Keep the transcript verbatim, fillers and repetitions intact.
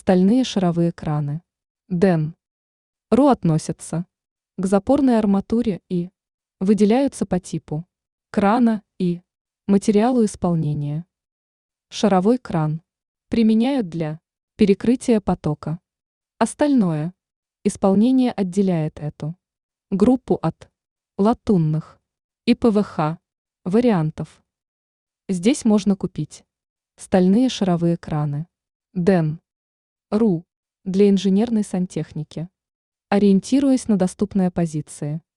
Стальные шаровые краны. ДЭН. РУ относятся к запорной арматуре и выделяются по типу крана и материалу исполнения. Шаровой кран применяют для перекрытия потока. Остальное исполнение отделяет эту группу от латунных и ПВХ вариантов. Здесь можно купить стальные шаровые краны. ДЭН. РУ для инженерной сантехники. Ориентируясь на доступные позиции.